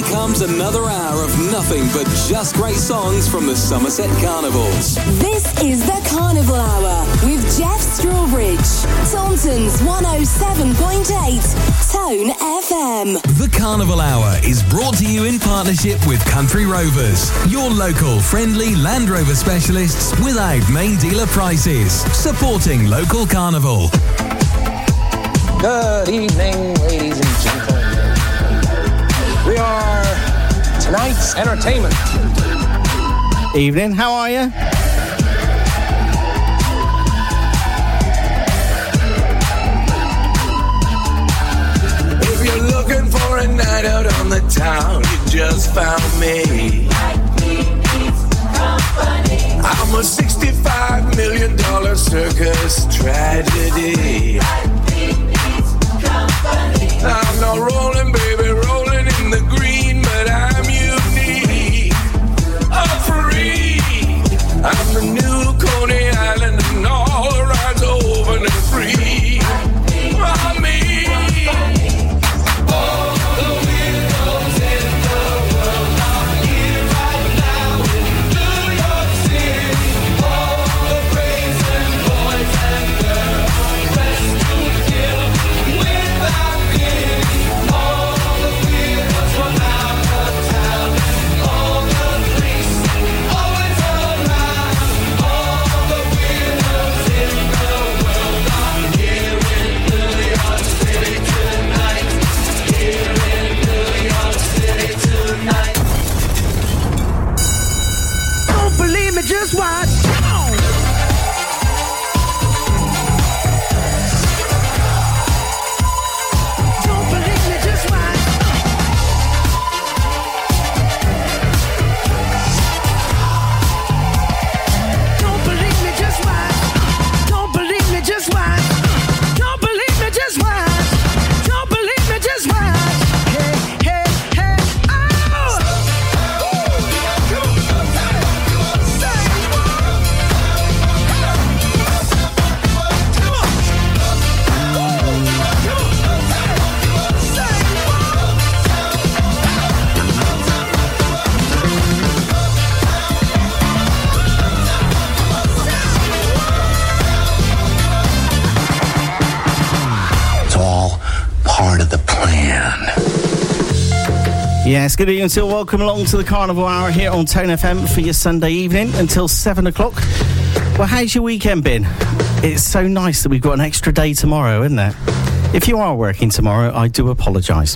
Here comes another hour of nothing but just great songs from the Somerset Carnivals. This is the Carnival Hour with Jeff Strawbridge. Taunton's 107.8 Tone FM. The Carnival Hour is brought to you in partnership with Country Rovers, your local friendly Land Rover specialists without main dealer prices. Supporting local carnival. Good evening, ladies and gentlemen. We are tonight's entertainment. Evening, how are you? If you're looking for a night out on the town, you just found me. I'm a $65 million circus tragedy. I'm not rolling, baby, rolling in the green, but I'm unique. I'm free. I'm the new Coney Island, and all the rides are open and free. I'm me. All the windows in the world are here right now in New York City. All the brazen boys and girls dressed to kill without pity. All the weirdos from out of town, all the freaks always around. All the weirdos in the world are here in New York City tonight. Here in New York City tonight. Don't believe me, just watch. Don't believe me, just watch. Don't believe me, just watch. Don't believe me, just watch. Don't believe me, just watch. Don't believe me, just watch. Hey, hey, hey, oh! It's all part of the plan. Yes, good evening and welcome along to the Carnival Hour here on Tone FM for your Sunday evening until 7 o'clock. Well, how's your weekend been? It's so nice that we've got an extra day tomorrow, isn't it? If you are working tomorrow, I do apologise.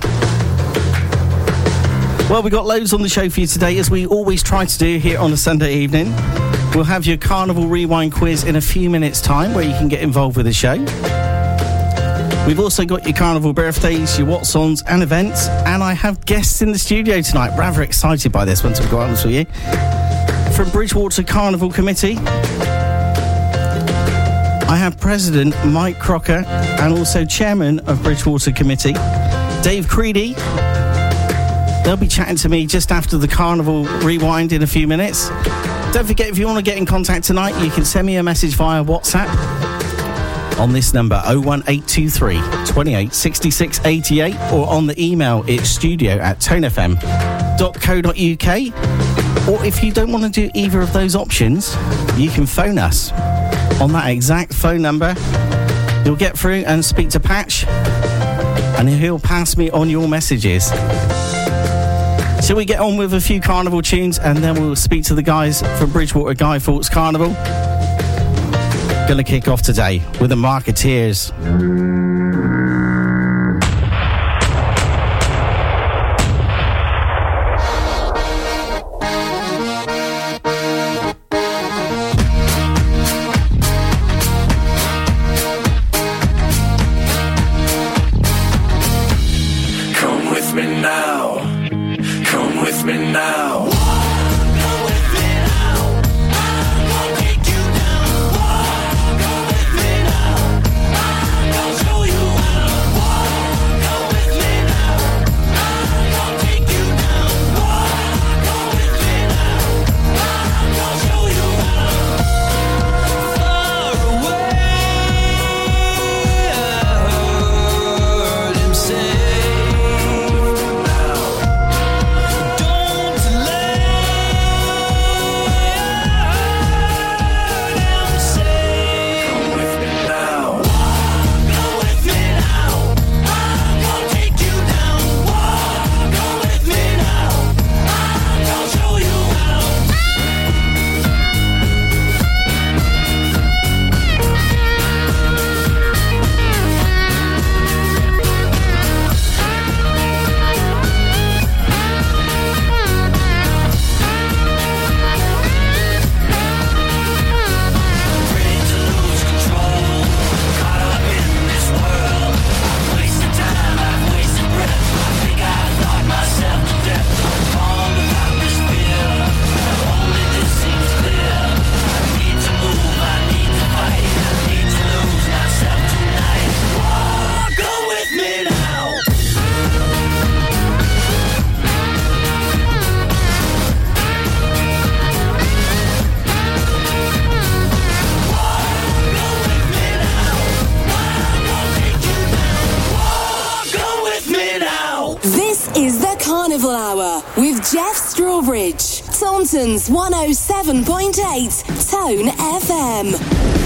Well, we've got loads on the show for you today, as we always try to do here on a Sunday evening. We'll have your Carnival Rewind quiz in a few minutes' time, where you can get involved with the show. We've also got your Carnival birthdays, your what's-ons and events, and I have guests in the studio tonight. Rather excited by this one, to be quite honest with you. From Bridgewater Carnival Committee, I have President Mike Crocker and also Chairman of Bridgewater Committee, Dave Creedy. They'll be chatting to me just after the Carnival Rewind in a few minutes. Don't forget, if you want to get in contact tonight, you can send me a message via WhatsApp on this number, 01823 28 66 88, or on the email, it's studio@tonefm.co.uk. Or if you don't want to do either of those options, you can phone us on that exact phone number. You'll get through and speak to Patch, and he'll pass me on your messages. Shall we get on with a few Carnival tunes, and then we'll speak to the guys from Bridgewater Guy Fawkes Carnival. Gonna kick off today with the Marketeers. Come with me now. Come with me now. This is the Carnival Hour with Jeff Strawbridge. Taunton's 107.8 Tone FM.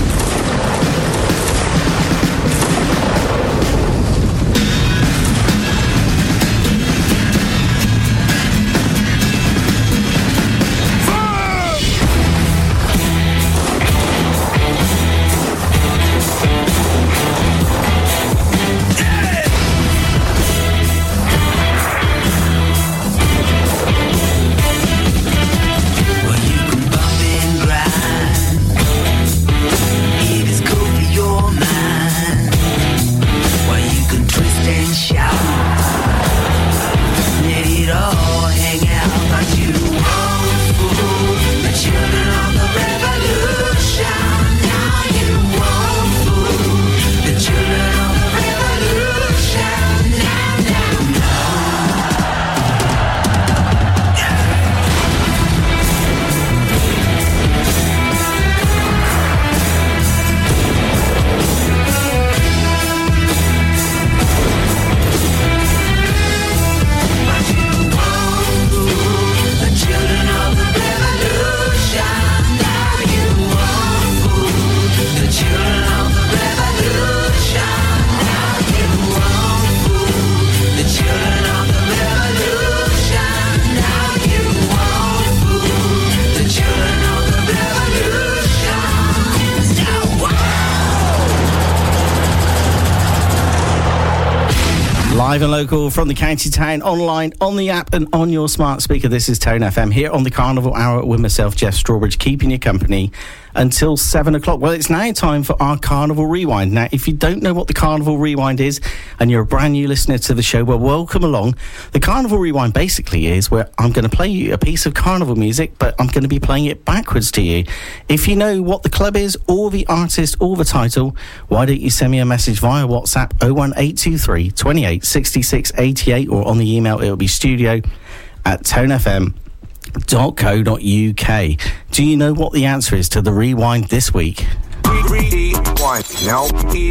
Live and local from the county town, online, on the app and on your smart speaker. This is Tone FM here on the Carnival Hour with myself, Jeff Strawbridge, keeping you company until 7 o'clock. Well, it's now time for our Carnival Rewind. Now, if you don't know what the Carnival Rewind is and you're a brand new listener to the show, well, welcome along. The Carnival Rewind basically is where I'm going to play you a piece of carnival music, but I'm going to be playing it backwards to you. If you know what the club is or the artist or the title, why don't you send me a message via WhatsApp 01823 28 66 88, or on the email it'll be studio@tonefm.co.uk. Do you know what the answer is to the rewind this week? Rewind. Now.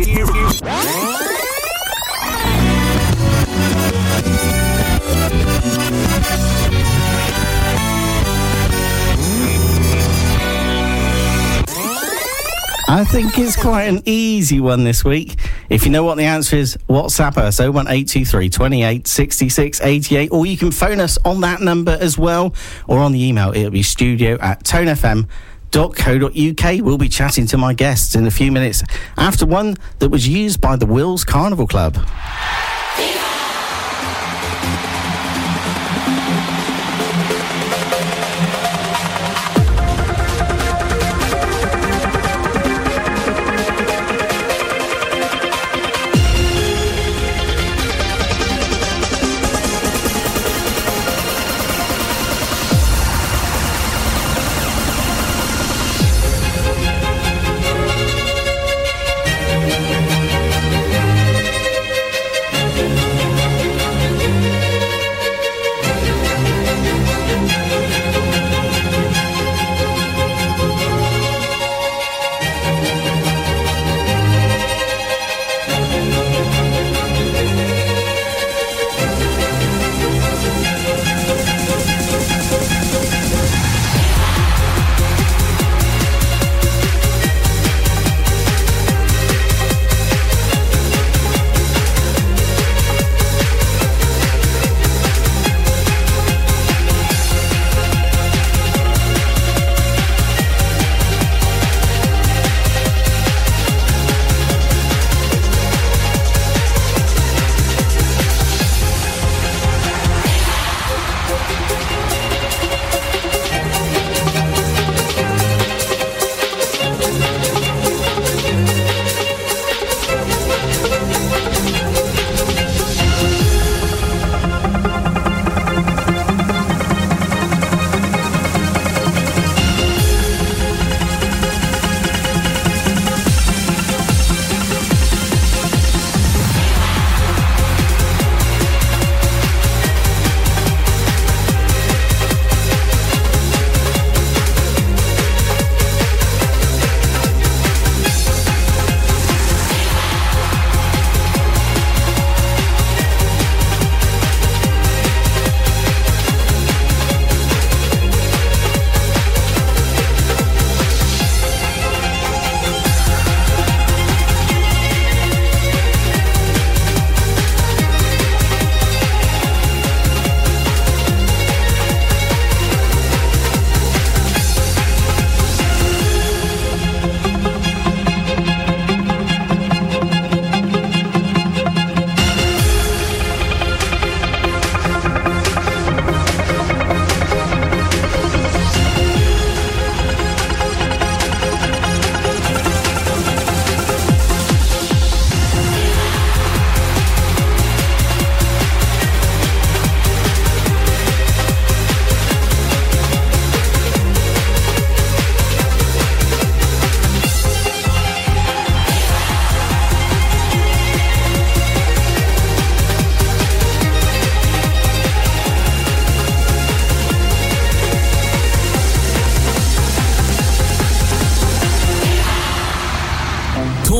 I think it's quite an easy one this week. If you know what the answer is, WhatsApp us 01823 28 66 88, or you can phone us on that number as well, or on the email it'll be studio@tonefm.co.uk. We'll be chatting to my guests in a few minutes after one that was used by the Wills Carnival Club.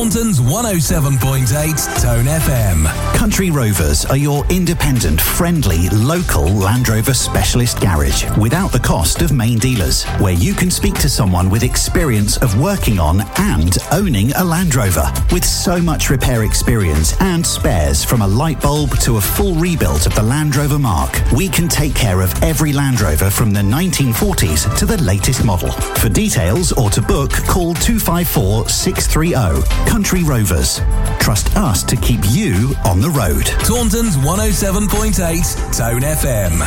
Taunton's 107.8 Tone FM. Country Rovers are your independent, friendly, local Land Rover specialist garage without the cost of main dealers, where you can speak to someone with experience of working on and owning a Land Rover. With so much repair experience and spares, from a light bulb to a full rebuild of the Land Rover Mark, we can take care of every Land Rover from the 1940s to the latest model. For details or to book, call 254 630. Country Rovers. Trust us to keep you on the road. Taunton's 107.8 Tone FM.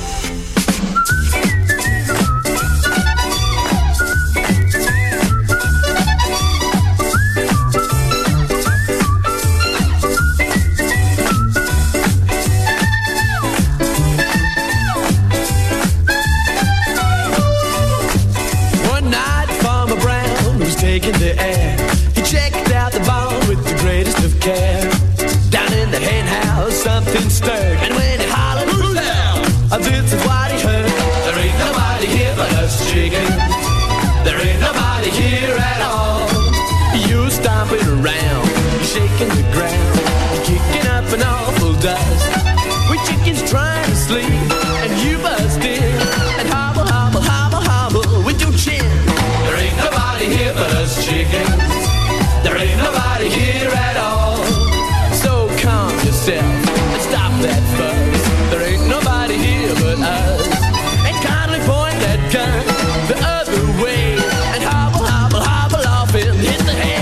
One night, Farmer Brown was taking the air. He checked out the barn with the greatest of care. Down in the hen house, something stirred, and when he hollered, "Who's there?" This is what he heard. There ain't nobody here but us chickens. There ain't nobody here at all. You're stomping around, you're shaking the ground, you're kicking up an awful dust. We chickens trying to sleep, and you bust in and hobble, hobble, hobble, hobble with your chin. There ain't nobody here but us chickens. There ain't nobody here at all. So calm yourself and stop that fuss. There ain't nobody here but us. And kindly point that gun the other way and hobble, hobble, hobble off and hit the head.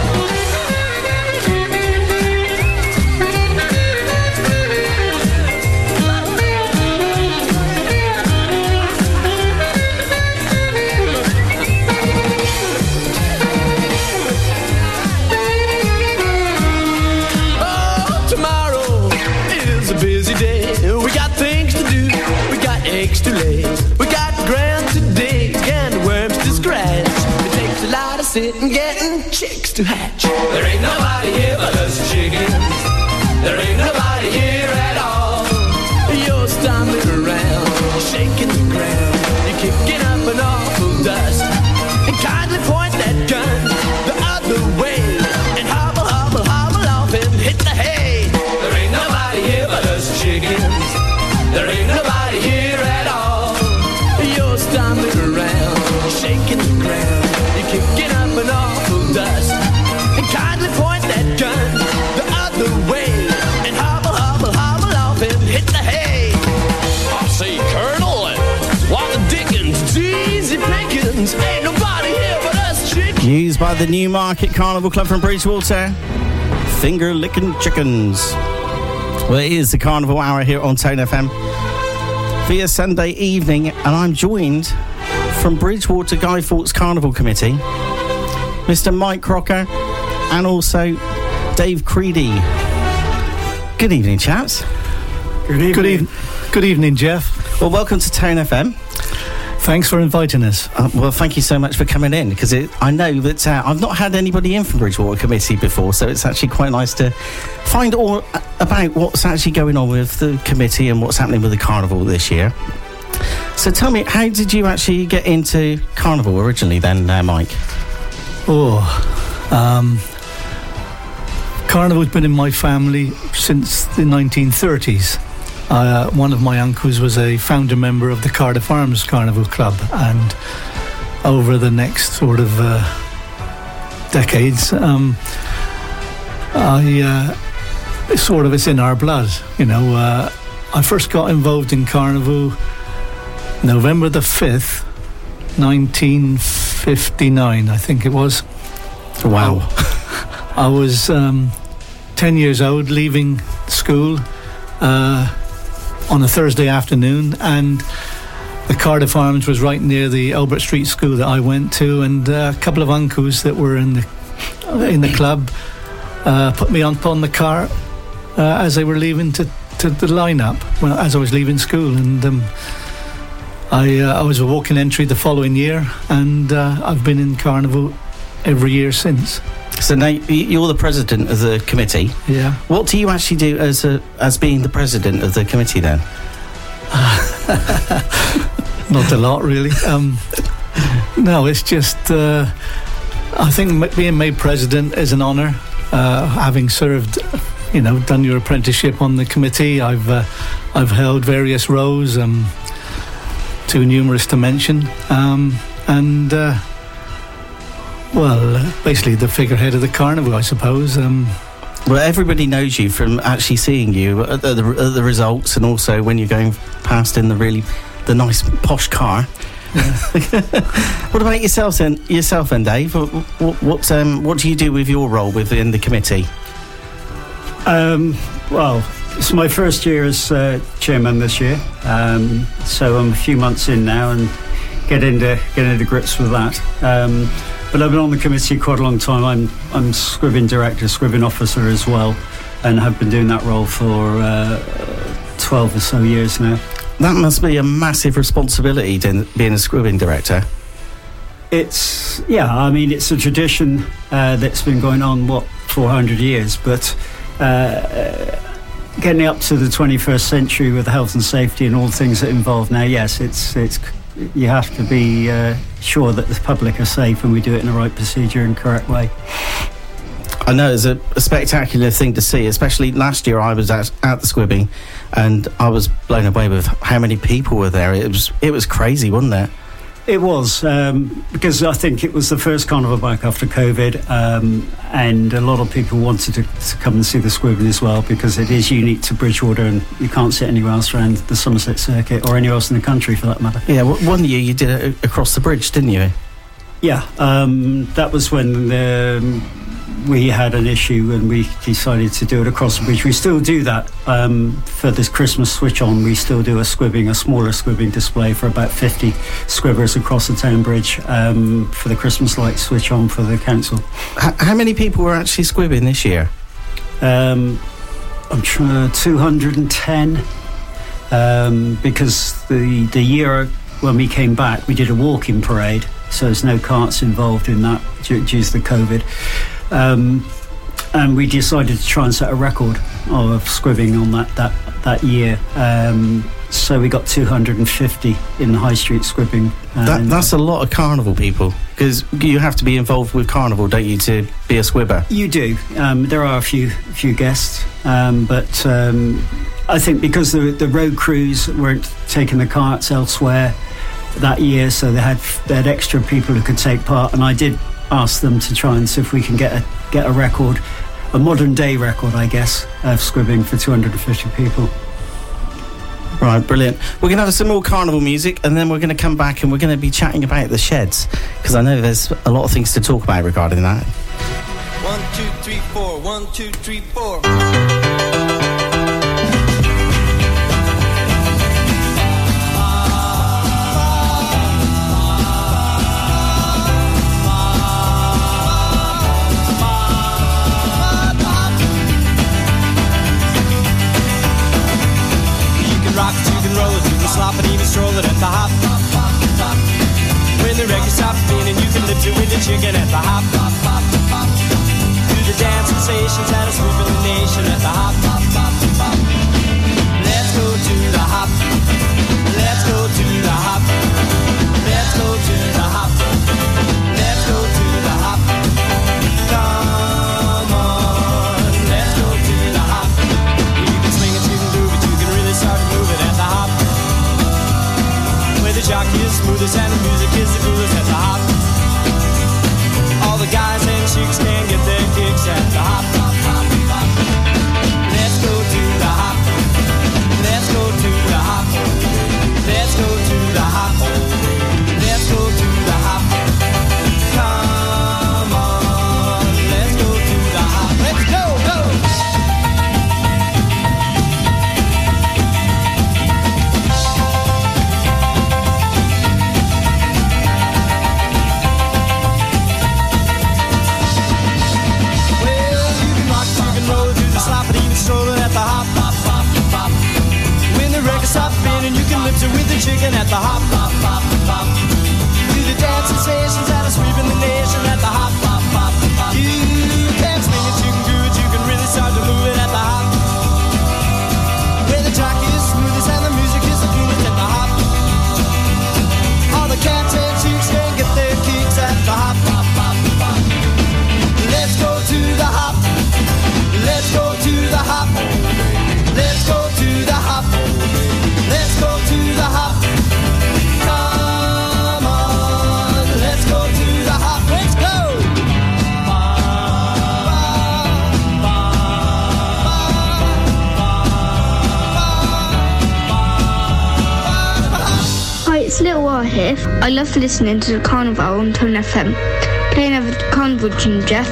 To lay. We got ground to dig and worms to scratch. It takes a lot of sitting, getting chicks to hatch. There ain't nobody here but us chickens. There ain't nobody here at all. You're stomping around, shaking the ground, you're kicking up an awful dust. And kindly point that gun the other way and hobble, hobble, hobble off and hit the hay. There ain't nobody here but us chickens. There ain't nobody here at all. You're stomping around, shaking the ground, you're kicking up an awful dust. And kindly point that gun the other way and hobble, hobble, hobble off and hit the hay. I say, Colonel, what the dickens, it's easy pickings. Ain't nobody here but us chickens. Used by the Newmarket Carnival Club from Bridgewater. Finger licking chickens. Well, it is the Carnival Hour here on Tone FM for your Sunday evening, and I'm joined from Bridgewater Guy Fawkes Carnival Committee, Mr. Mike Crocker, and also Dave Creedy. Good evening, chaps. Good evening, Jeff. Well, welcome to Tone FM. Thanks for inviting us. Well, thank you so much for coming in, because I know that I've not had anybody in from Bridgewater Committee before, so it's actually quite nice to find all about what's actually going on with the committee and what's happening with the carnival this year. So tell me, how did you actually get into carnival originally then, Mike? Carnival's been in my family since the 1930s. One of my uncles was a founder member of the Cardiff Arms Carnival Club, and over the next sort of decades, it's in our blood, you know. I first got involved in carnival November the 5th, 1959, I think it was. Wow. I was 10 years old, leaving school on a Thursday afternoon, and the Cardiff Arms was right near the Albert Street School that I went to, and a couple of uncles that were in the club put me on the car as they were leaving to the line-up, as I was leaving school, and I was a walk-in entry the following year, and I've been in carnival every year since. So now you're the president of the committee. Yeah. What do you actually do as being the president of the committee then? Not a lot, really. No, it's just I think being made president is an honour. Having served, done your apprenticeship on the committee, I've held various roles, too numerous to mention, basically the figurehead of the carnival, I suppose. Well, everybody knows you from actually seeing you at the results, and also when you're going past in the nice posh car. What about yourself then, Dave? What do you do with your role within the committee? Well, it's my first year as chairman this year, so I'm a few months in now and getting into grips with that. But I've been on the committee quite a long time. I'm scribbing director, scribbing officer as well, and have been doing that role for 12 or so years now. That must be a massive responsibility, being a scribbing director. It's a tradition that's been going on, 400 years, but getting up to the 21st century with health and safety and all the things that involve now, yes, it's you have to be sure that the public are safe and we do it in the right procedure and correct way. I know it's a spectacular thing to see, especially last year I was at the Squibbing and I was blown away with how many people were there. It was crazy, wasn't it? It was, because I think it was the first carnival back after COVID, and a lot of people wanted to come and see the Squibbing as well, because it is unique to Bridgewater and you can't sit anywhere else around the Somerset Circuit or anywhere else in the country for that matter. Yeah, one year you did it across the bridge, didn't you? Yeah, that was when we had an issue and we decided to do it across the bridge. We still do that for this Christmas switch on. We still do a smaller squibbing display for about 50 squibbers across the town bridge for the Christmas light switch on for the council. How many people were actually squibbing this year? I'm trying 210, because the year when we came back we did a walking parade, so there's no carts involved in that due to the COVID. And we decided to try and set a record of squibbing on that year. So we got 250 in the High Street squibbing. That's a lot of carnival people, because you have to be involved with carnival, don't you, to be a squibber? You do. There are a few guests, but I think because the road crews weren't taking the carts elsewhere that year, so they had extra people who could take part, and I did ask them to try and see if we can get a record, a modern day record, I guess, of squibbing for 250 people. Right, brilliant. We're going to have some more carnival music, and then we're going to come back and we're going to be chatting about the sheds, because I know there's a lot of things to talk about regarding that. 1, 2, 3, 4. 1, 2, 3, 4. Slop and even stroll it at the hop. When the record stops spinning, you can lift it with the chicken at the hop. Do the dance sensations and a swoop in the nation at the hop. Let's go to the hop. Let's go to the hop. Let's go to the hop. Let's go to the hop. Come on, let's go to the hop. You can swing it, you can groove it, you can really start to move it at the hop. The jockey is smoothest and the music is the coolest at the hop. All the guys and chicks can get their kicks at the hop. Let's go to the hop. Let's go to the hop. Let's go to the hop. Let's go to the hop. Come on, let's go to the hop. Let's go, go! Strolling at the hop, hop, hop, hop. When the record stops spinning, you can lift it with the chicken at the hop, hop, hop, hop. Do the dance sensations and a sweep in the nation at the hop, hop, hop, hop. You can swing it, you can do it, you can really start to move it at the hop. Where the jockey is smoothest and the music is the coolest at the hop. All the cats and chicks can get their kicks at the hop, hop, hop, hop. it's Little R here. I love listening to the Carnival on Tone FM. Playing over the Carnival tune, Jeff.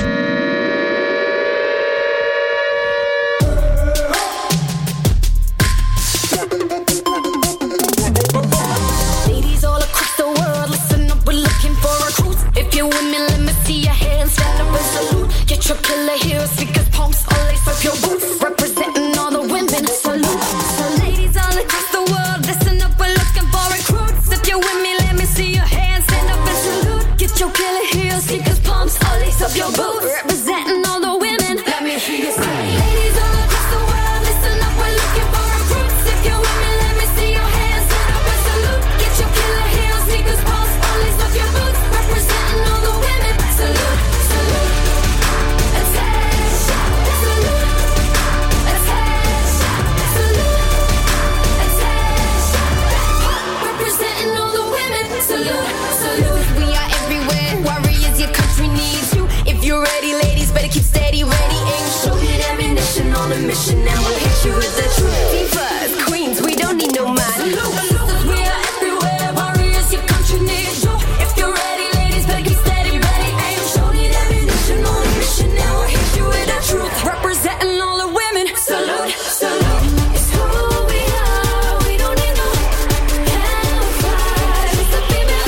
Ladies all across the world, listen up, we're looking for recruits. If you're women, let me see your hands, stand up and salute. Get your killer heels, stickers, pumps, all lace up your boots. Representing all the women, salute. So ladies all across the world, listen up, we're looking for recruits. If you're with me, let me see your hands, stand up and salute. Get your killer heels, stickers, pumps, all lace up your boots. Representing all the women, let me hear you say. Ladies all across the world, listen up, we're looking for recruits. If you're with me, let me see your hands, stand up and salute. Get your killer heels, sneakers, pumps, all lace up your boots. Representing all the women, salute, salute. Attention, salute. Attention, salute. Attention. Representing all the women, salute, salute. We are everywhere, warriors, your country needs you. If you're ready, ladies, better keep steady, ready, aim, shoot it, ammunition on a mission, and we'll hit you with the truth. Divas, queens, we don't need no man. Salute. We are everywhere, warriors, your country needs you. If you're ready, ladies, better keep steady, ready, aim, shoot it, ammunition on a mission, and we'll hit you with the truth. Representing all the women, salute, salute. It's who we are, we don't need no hellfire. It's the female,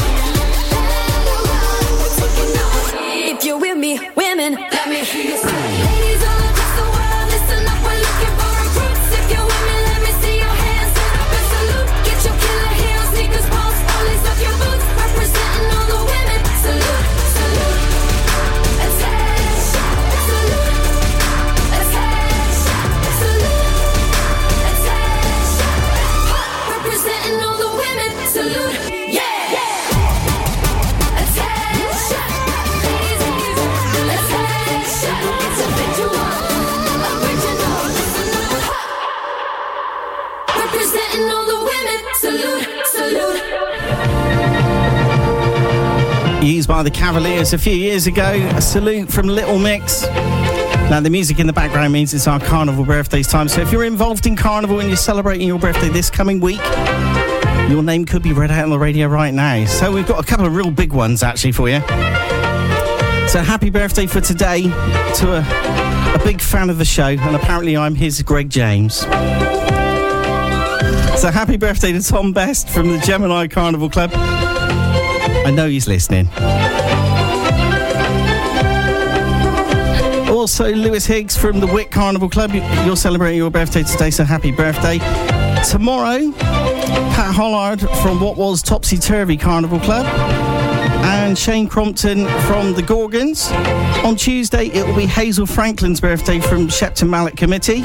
we're taking over. If you're with me, women, let me hear you say. Ladies all across the world, listen up, we're looking for recruits. If you're with me, let me see your hands, stand up and salute. Get your killer heels, sneakers, pumps, all lace up your boots. Representing all the women, salute, salute. Attention, salute. Attention, salute. Attention. Representing all the women, salute. Yeah, yeah. Attention, ladies and gentlemen. Attention, it's a visual, original. Representing all the women, salute, salute. Used by the Cavaliers a few years ago. A salute from Little Mix. Now, the music in the background means it's our Carnival birthdays time. So if you're involved in Carnival and you're celebrating your birthday this coming week, your name could be read out on the radio right now. So we've got a couple of real big ones, actually, for you. So happy birthday for today to a big fan of the show. And apparently I'm his Greg James. So happy birthday to Tom Best from the Gemini Carnival Club. I know he's listening. Also, Lewis Higgs from the Wick Carnival Club. You're celebrating your birthday today, so happy birthday. Tomorrow, Pat Hollard from what was Topsy Turvy Carnival Club. And Shane Crompton from the Gorgons. On Tuesday, it will be Hazel Franklin's birthday from Shepton Mallet Committee.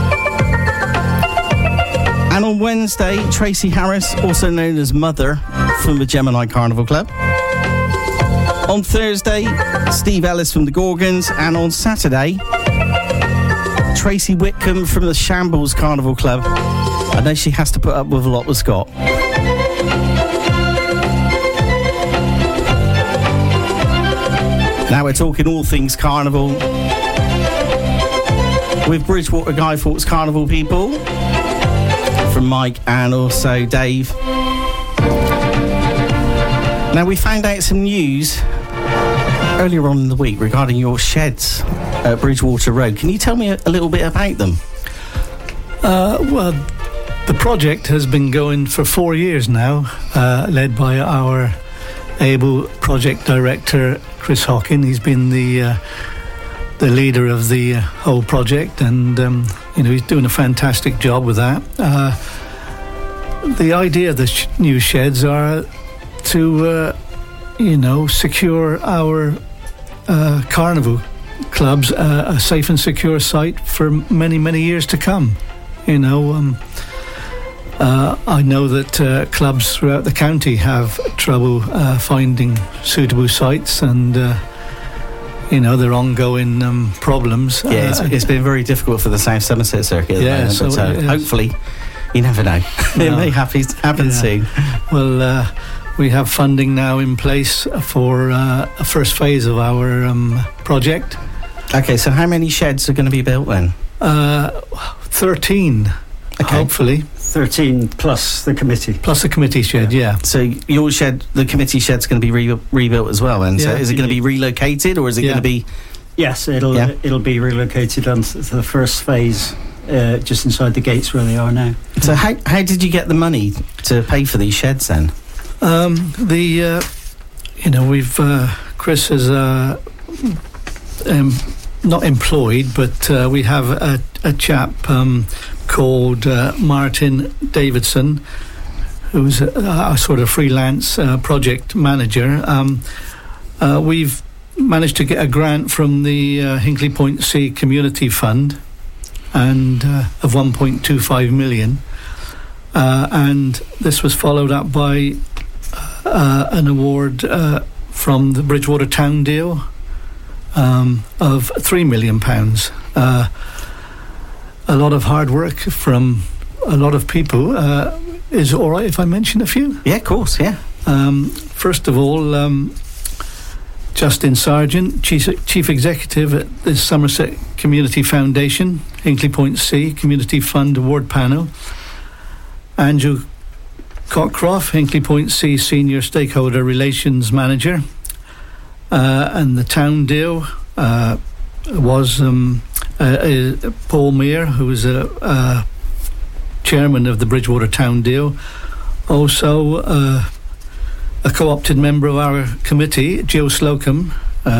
And on Wednesday, Tracy Harris, also known as Mother, from the Gemini Carnival Club. On Thursday, Steve Ellis from the Gorgons. And on Saturday, Tracy Whitcomb from the Shambles Carnival Club. I know she has to put up with a lot with Scott. Now we're talking all things Carnival with Bridgewater Guy Fawkes Carnival people, from Mike and also Dave. Now, we found out some news earlier on in the week regarding your sheds at Bridgewater Road. Can you tell me a little bit about them? Well, the project has been going for 4 years now, led by our able project director, Chris Hockin. He's been the leader of the whole project, and he's doing a fantastic job with that. The idea of the new sheds are to secure our carnival clubs a safe and secure site for many years to come. I know that clubs throughout the county have trouble finding suitable sites, and their ongoing problems. Yeah, it's been very difficult for the South Somerset circuit at the moment, so, but hopefully, you never know. It may happen soon. Well, we have funding now in place for a first phase of our project. Okay, so how many sheds are going to be built then? 13, hopefully. 13 plus the committee. Plus the committee shed, yeah. So your shed, the committee shed's going to be rebuilt as well, and so is it going to be relocated, or is it going to be? Yes, it'll be relocated onto the first phase, just inside the gates where they are now. So how did you get the money to pay for these sheds then? We've Chris is not employed, but we have a chap called Martin Davidson, who's a sort of freelance project manager. We've managed to get a grant from the Hinkley Point C Community Fund and of 1.25 million, and this was followed up by an award from the Bridgewater Town deal of £3 million. A lot of hard work from a lot of people. Is it all right if I mention a few? Yeah, of course, yeah. First of all, Justin Sargent, Chief Executive at the Somerset Community Foundation, Hinkley Point C Community Fund Award Panel. Andrew Cockcroft, Hinkley Point C Senior Stakeholder Relations Manager. And the town deal was Paul Mear, who was a chairman of the Bridgewater Town deal. Also a co-opted member of our committee, Jill Slocum,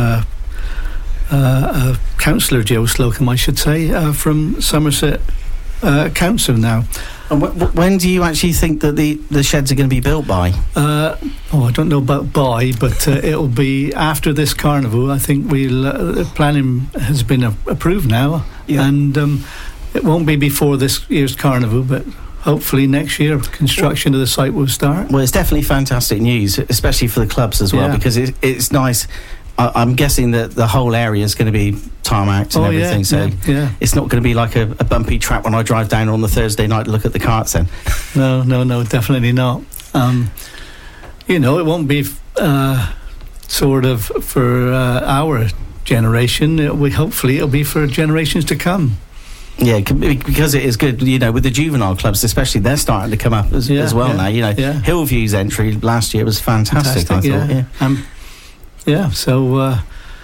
Councillor Jill Slocum, I should say, from Somerset Council now. And when do you actually think that the sheds are going to be built by? I don't know about by, but it'll be after this carnival. I think planning has been approved now, and it won't be before this year's carnival, but hopefully next year construction of the site will start. Well, it's definitely fantastic news, especially for the clubs as well, because it's nice. I'm guessing that the whole area is going to be tarmacked and everything, so it's not going to be like a bumpy track when I drive down on the Thursday night to look at the karts then. No, definitely not. It won't be sort of for our generation. Hopefully it'll be for generations to come. Yeah, because it is good, with the juvenile clubs especially, they're starting to come up as well now. Hillview's entry last year was fantastic, I thought. So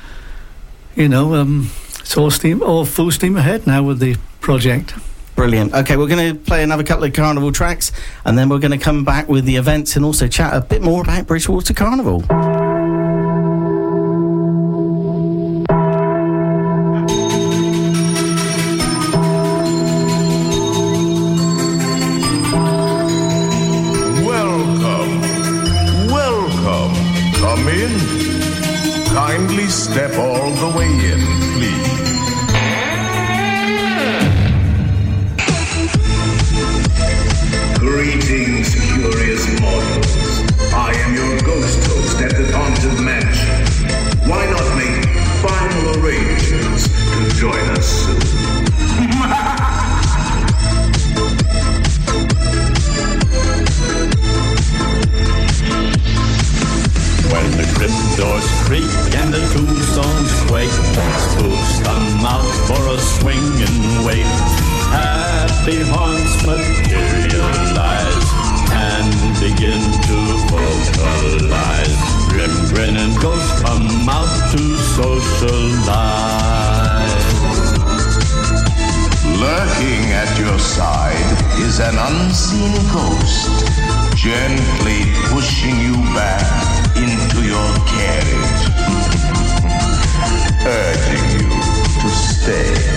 it's all full steam ahead now with the project. Brilliant. Okay, we're going to play another couple of carnival tracks, and then we're going to come back with the events and also chat a bit more about Bridgewater Carnival. Welcome. Come in. Kindly step all the way in, please. Greetings, curious mortals. I am your ghost host at the Haunted Mansion. Why not make final arrangements to join us soon? When the crypt doors creak and the tombstones quake, spooks come out for a swing and wait. Happy haunts materialize and begin to vocalize. Grin and ghosts come out to socialize. Lurking at your side is an unseen ghost, gently pushing you back into your carriage, urging you to stay.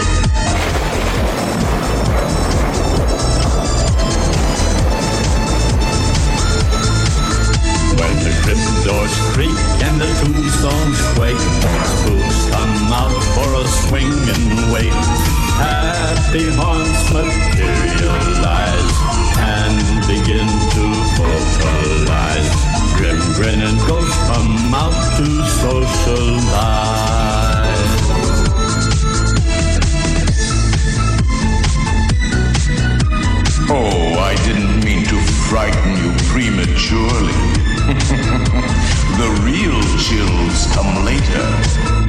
When the crypt doors creak and the tombstones quake, spooks come out for a swing and wait. Happy haunts materialize and begin to vocalize. Grin and ghosts come out to socialize. Oh, I didn't mean to frighten you prematurely. The real chills come later.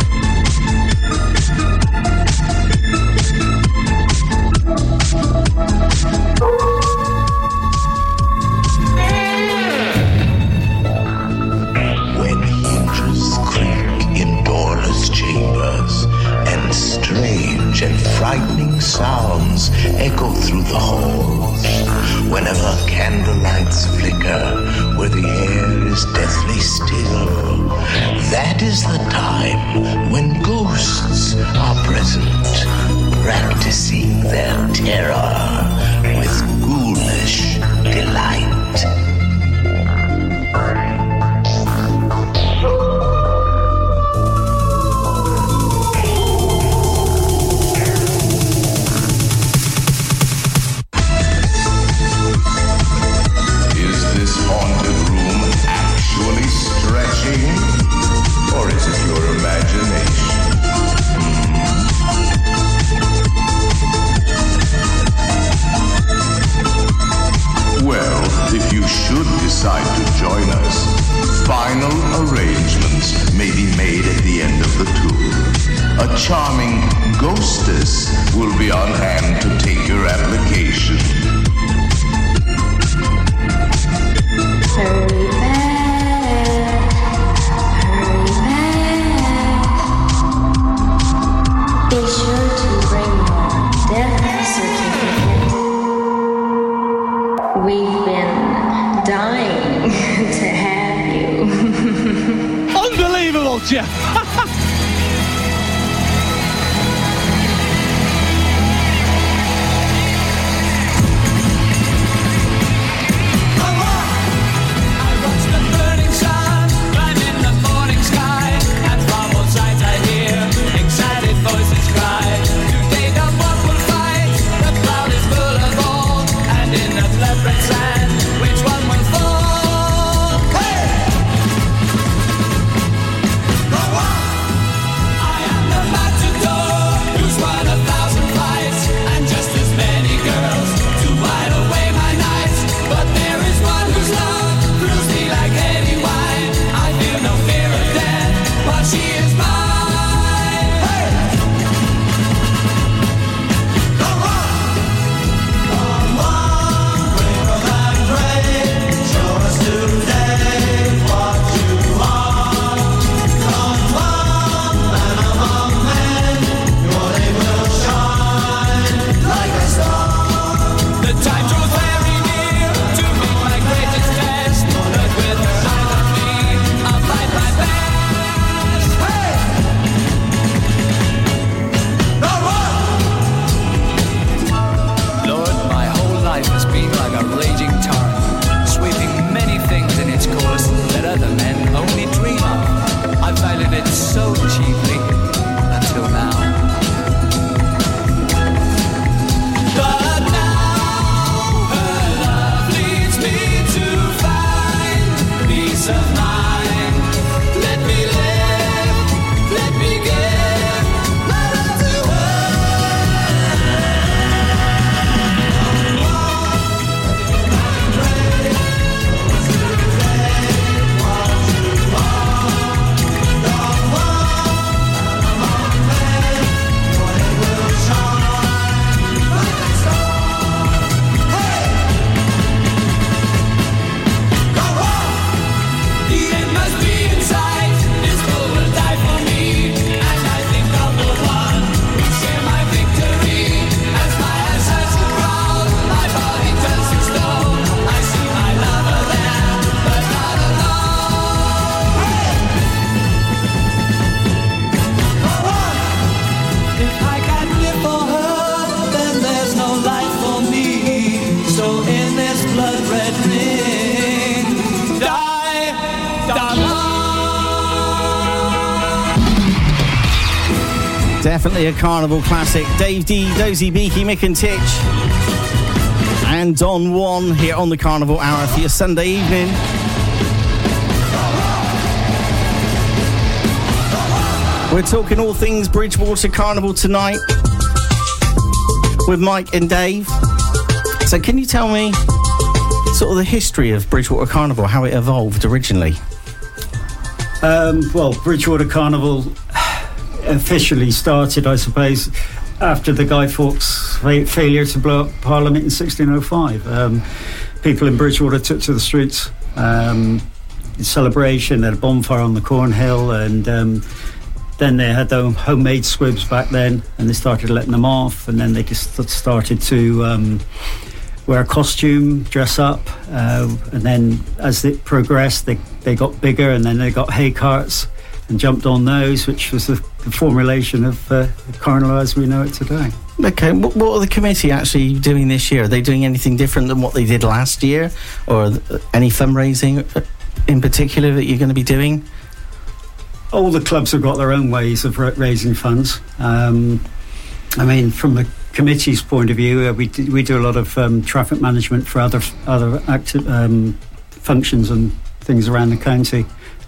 the halls. Whenever candlelights flicker, where the air is deathly still, that is the time when ghosts are present, practicing their terror with ghoulish delight. Or is it your imagination? Well, if you should decide to join us, final arrangements may be made at the end of the tour. A charming ghostess will be on hand to take your application. Hurry back. Be sure to bring your death certificate. We've been dying to have you. Unbelievable, Jeff! Definitely a carnival classic. Dave D, Dozy Beaky, Mick and Titch, and Don Juan here on the Carnival Hour for your Sunday evening. We're talking all things Bridgwater Carnival tonight with Mike and Dave. So can you tell me sort of the history of Bridgwater Carnival, how it evolved originally? Well, Bridgwater Carnival officially started, I suppose, after the Guy Fawkes failure to blow up Parliament in 1605. People in Bridgwater took to the streets in celebration, at a bonfire on the Cornhill, and then they had their homemade squibs back then, and they started letting them off, and then they just started to wear a costume, dress up, and then as it progressed, they got bigger, and then they got hay carts and jumped on those, which was the formulation of Carnival as we know it today. Okay, what are the committee actually doing this year? Are they doing anything different than what they did last year, or any fundraising in particular that you're going to be doing? All the clubs have got their own ways of raising funds. I mean, from the committee's point of view, we do a lot of traffic management for other active functions and things around the county,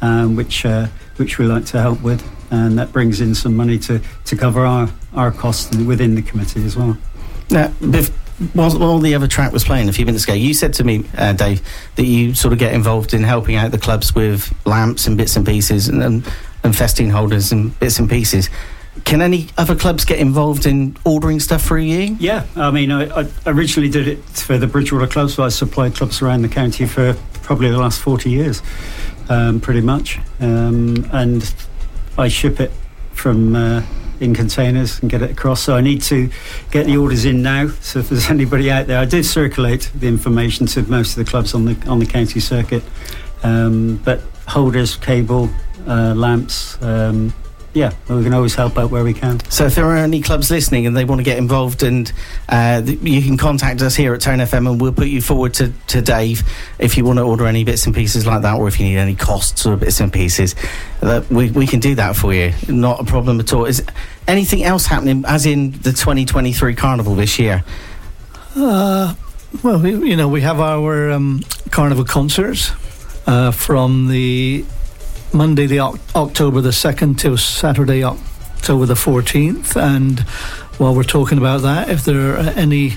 which we like to help with, and that brings in some money to cover our costs within the committee as well. Now, while the other track was playing a few minutes ago, you said to me, Dave, that you sort of get involved in helping out the clubs with lamps and bits and pieces and festoon holders and bits and pieces. Can any other clubs get involved in ordering stuff through you? Yeah, I mean, I originally did it for the Bridgewater clubs, so I supplied clubs around the county for probably the last 40 years, pretty much. And I ship it from in containers and get it across. So I need to get the orders in now. So if there's anybody out there, I did circulate the information to most of the clubs on the county circuit. But holders, cable, lamps, yeah, we can always help out where we can. So if there are any clubs listening and they want to get involved, and you can contact us here at Tone FM, and we'll put you forward to Dave if you want to order any bits and pieces like that, or if you need any costs or bits and pieces. We can do that for you. Not a problem at all. Is anything else happening, as in the 2023 Carnival this year? Well, we have our Carnival concerts from the Monday, the October the 2nd till Saturday, October the 14th. And while we're talking about that, if there are any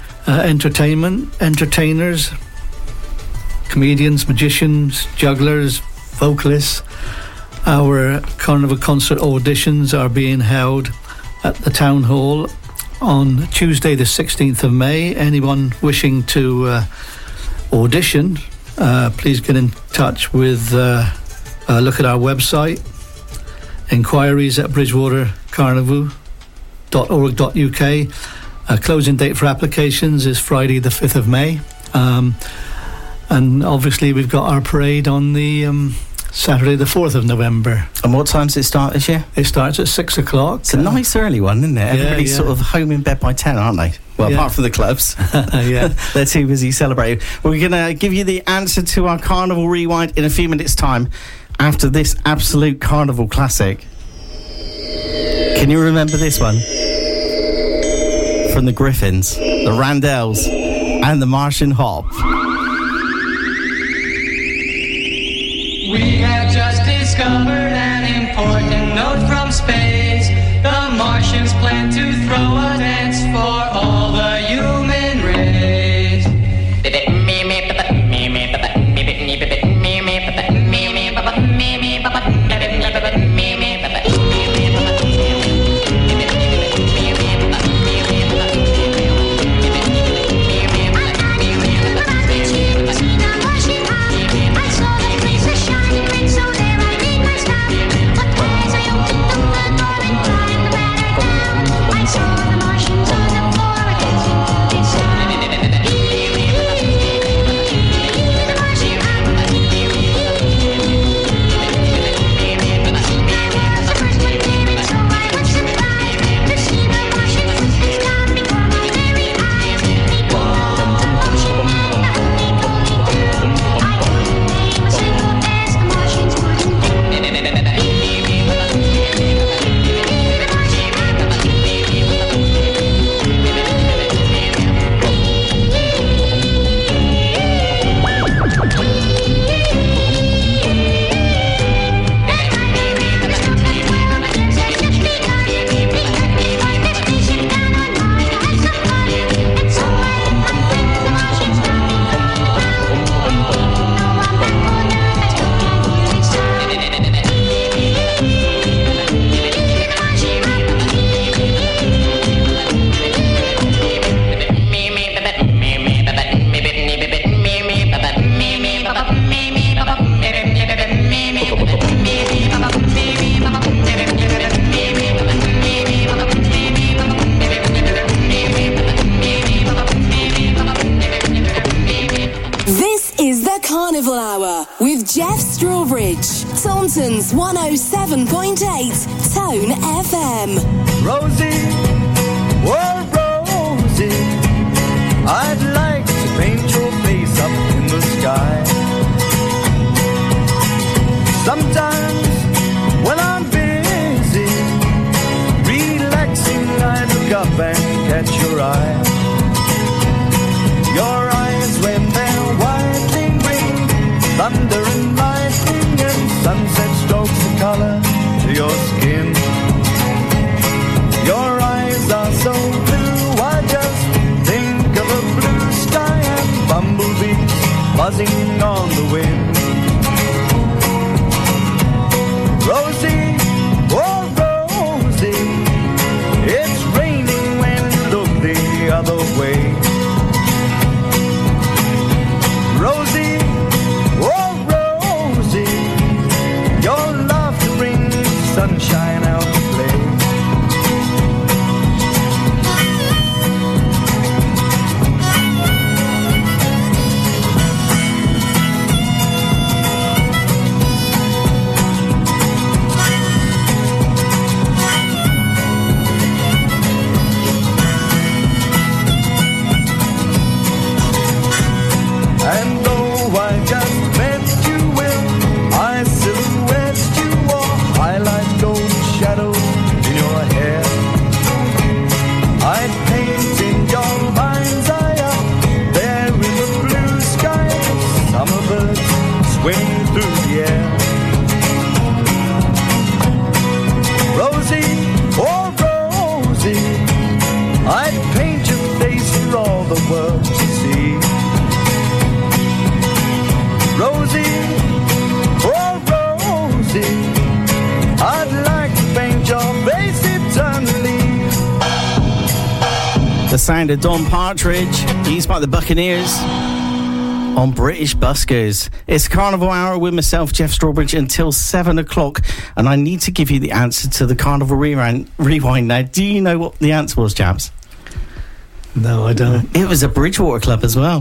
entertainers, comedians, magicians, jugglers, vocalists, our Carnival concert auditions are being held at the Town Hall on Tuesday the 16th of May. Anyone wishing to audition, please get in touch with... look at our website, inquiries at bridgewatercarnival.org.uk. Closing date for applications is Friday the 5th of May. And obviously we've got our parade on the Saturday the 4th of November. And what time does it start this year? It starts at 6 o'clock. It's a nice early one, isn't it? Everybody's sort of home in bed by 10, aren't they? Well, apart from the clubs. Yeah. They're too busy celebrating. We're going to give you the answer to our Carnival Rewind in a few minutes' time, after this absolute Carnival classic. Can you remember this one? From the Griffins, the Randells, and the Martian Hop. We have just discovered an important note from space. The Martians plan to throw a dance for all the human race. I saw Carnival Hour with Jeff Strawbridge. Taunton's 107.8 Tone FM. Rosie, oh Rosie, I'd like to paint your face up in the sky. Sometimes when I'm busy relaxing, I look up and catch your eye. Your eyes when they're widely green, thunder and lightning and sunset strokes the color to your skin. Your eyes are so blue, I just think of a blue sky and bumblebees buzzing on the wind. Rosie, oh Rosie, it's raining when you look the other way. Rosie, oh Rosie, your laughter brings sunshine out to play. And though I just met you, will I silhouette you or highlight gold shadows in your hair? I'd paint in your mind's eye up there in the blue sky, summer birds swing through the air. Rosie, oh Rosie, I'd paint your face for all the world to see. Rosie, oh Rosie, I'd like to paint your face eternally. The sound of Don Partridge, used by the Buccaneers on British Buskers. It's Carnival Hour with myself, Jeff Strawbridge, until 7 o'clock. And I need to give you the answer to the Carnival Rewind now. Do you know what the answer was, chaps? No, I don't. It was a Bridgewater Club as well.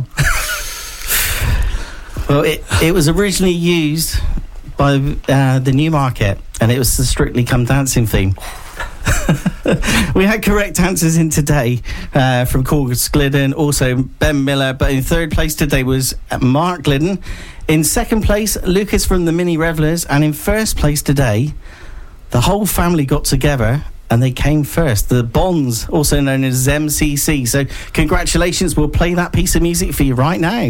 Well, it was originally used by the Newmarket, and it was the Strictly Come Dancing theme. We had correct answers in today from Corgus Glidden, also Ben Miller, but in third place today was Mark Glidden. In second place, Lucas from the Mini Revelers, and in first place today, the whole family got together and they came first. The Bonds, also known as MCC. So congratulations, we'll play that piece of music for you right now.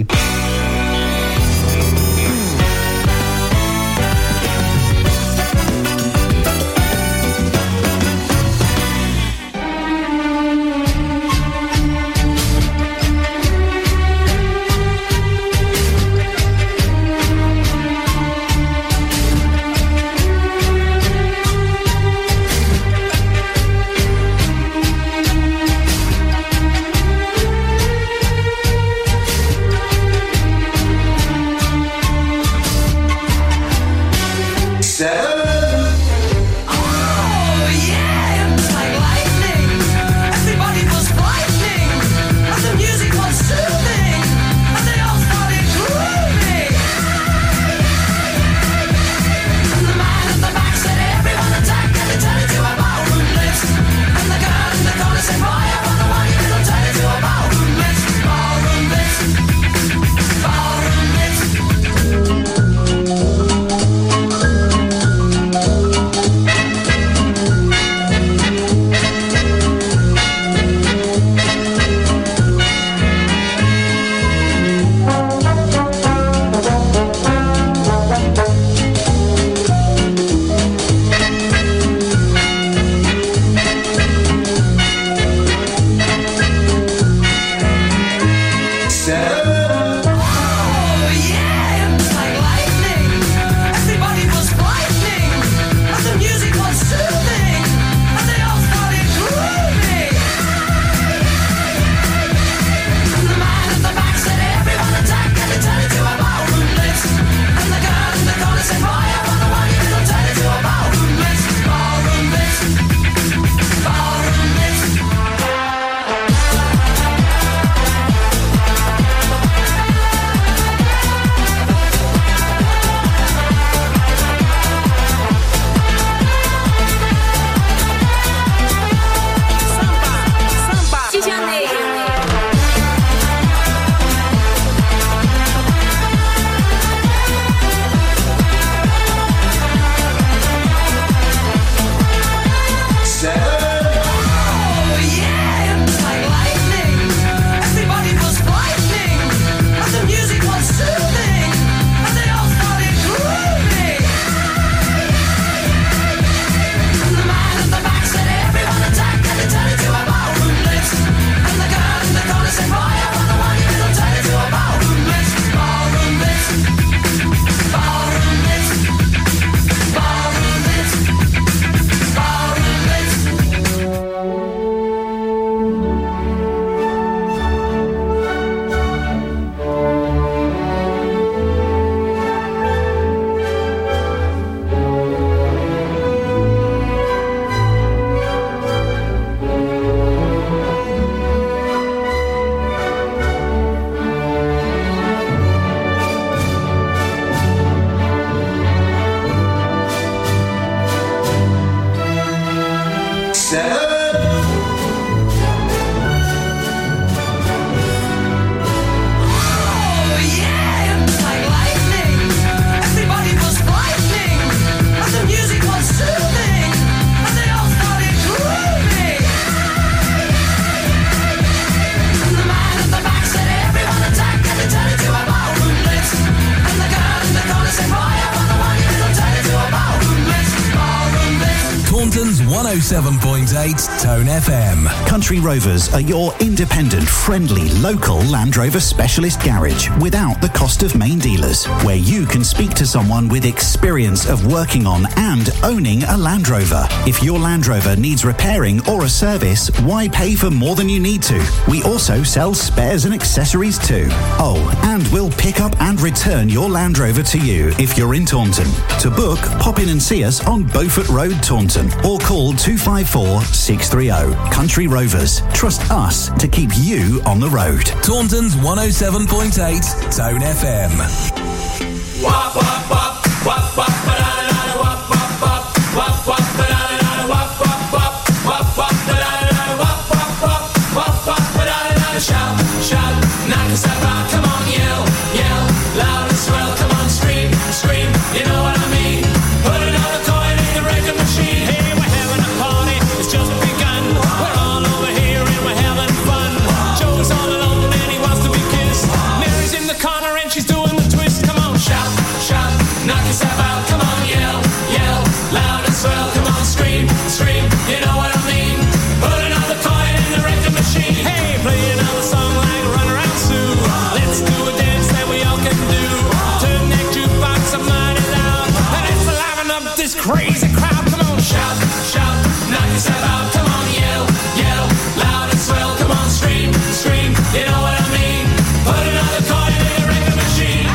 Taunton's 107.8 Tone FM. Country Rovers are your independent, friendly, local Land Rover specialist garage without the cost of main dealers, where you can speak to someone with experience of working on and owning a Land Rover. If your Land Rover needs repairing or a service, why pay for more than you need to? We also sell spares and accessories too. Oh, and we'll pick up and return your Land Rover to you if you're in Taunton. To book, pop in and see us on Beaufort Road, Taunton, or call 254 630. Country Rovers. Trust us to keep you on the road. Taunton's 107.8 Tone FM. Wop, wop, wop, wop, wop, ba-da-da-da, wop, wop, wop, wop, wop, ba-da-da-da, wop, wop, wop, wop, wop, ba-da-da-da, wop, wop, wop, wop, wop, ba-da-da-da. Shout, shout, knock yourself out, come on, yell, yell, loud and swell, come on, scream, scream, you know what I mean? Put another coin in the record machine. Hey, we're having a party, it's just begun. We're all over here and we're having fun. Joe's all alone and he wants to be kissed. Mary's in the corner and she's doing the twist. Come on, shout, shout, knock yourself out, come on, yell, yell, loud and swell, come on, scream, scream, you know what I mean? Put another coin in the record machine. Hey, play another song like Run Around Sue. Let's do a dance that we all can do. Turn that jukebox up mighty loud, and let's liven up this crazy crowd. Come on, shout, shout, knock yourself out, come on, yell, yell, loud and swell, come on, scream, scream, you know what I mean? Put another coin in the record machine.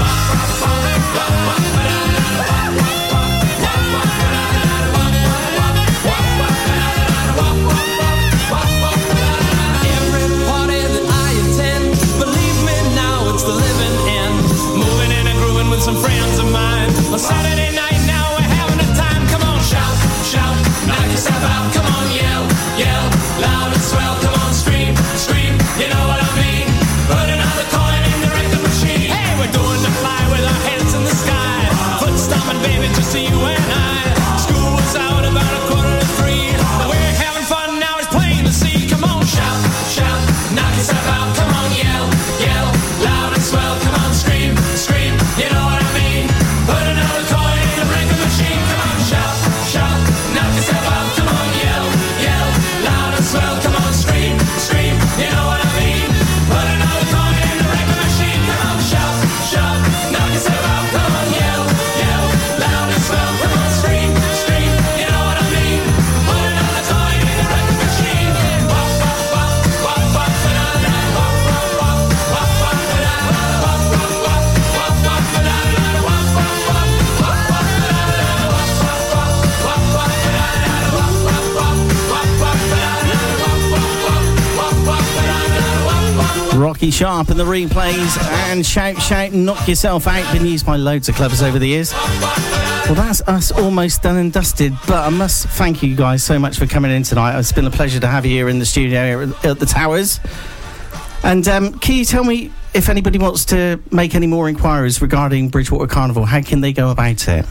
Every party that I attend, believe me now, it's the living end. Moving and grooving with some friends of mine. On Saturday night now we're having a time. Come on, shout, shout, knock yourself out. Come on, yell, yell, loud and swell. Come on, scream, scream, you know what I mean? Put another coin in the record machine. Hey, we're doing the fly with our heads in the sky. Foot stomping, baby, just to you and I. School was out about 2:45. But we're having fun now, it's plain to see. Come on, shout, shout, knock yourself out. Come on, yell, yell, loud and swell. Come on, scream, scream, you know what I mean? Put another coin in the record machine. Come on, shout, shout, knock yourself out. Come on, yell, yell, loud and swell. Come on, scream, scream, you know what I mean? Put another coin in the record machine. Come on, shout, shout, knock yourself out. Come on, yell, yell, loud and swell. Come on, scream, scream, you know what I mean? Put another coin in the record machine. Wop, wop, wop, wop, wop, ba-da-da, wop, wop, wop, wop, wop, ba-da-da, wop, wop, wop, wop, wop, ba-da-da, wop, wop, wop, wop, wop, ba-da-da, wop, wop, wop, wop, wop, ba-da-da, wop, wop, wop, wop, wop, ba-da-da, wop, wop, wop, wop, wop, ba-da-da, wop, wop, wop. Rocky Sharp and the replays and Shout, Shout, Knock Yourself Out. Been used by loads of clubbers over the years. Well, that's us almost done and dusted, but I must thank you guys so much for coming in tonight. It's been a pleasure to have you here in the studio here at the Towers. And can you tell me if anybody wants to make any more inquiries regarding Bridgewater Carnival, how can they go about it?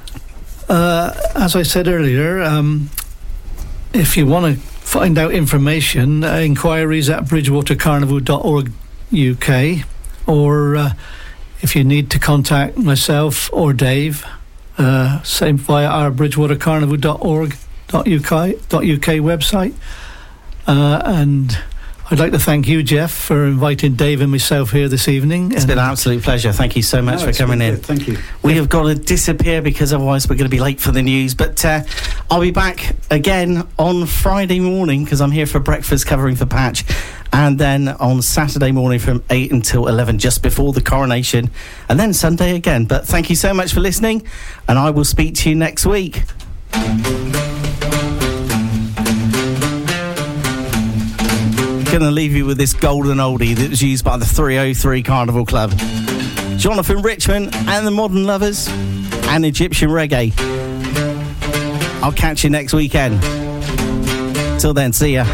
As I said earlier, if you want to find out information, inquiries at bridgewatercarnival.org.uk, or if you need to contact myself or Dave, same via our bridgewatercarnival.org.uk website. And I'd like to thank you, Jeff, for inviting Dave and myself here this evening. It's been an absolute pleasure. Thank you so much for coming in. Thank you. We have got to disappear because otherwise we're going to be late for the news. But I'll be back again on Friday morning because I'm here for breakfast covering for Patch. And then on Saturday morning from 8 until 11, just before the coronation. And then Sunday again. But thank you so much for listening. And I will speak to you next week. Going to leave you with this golden oldie that was used by the 303 Carnival Club. Jonathan Richman and the Modern Lovers and Egyptian Reggae. I'll catch you next weekend. Till then, see ya.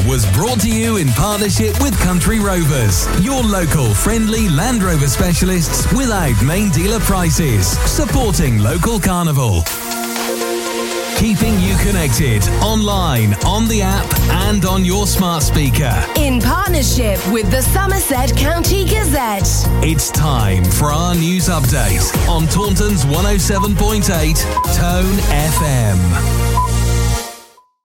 was brought to you in partnership with Country Rovers, your local friendly Land Rover specialists without main dealer prices, supporting local carnival. Keeping you connected online, on the app and on your smart speaker. In partnership with the Somerset County Gazette. It's time for our news update on Taunton's 107.8 Tone FM.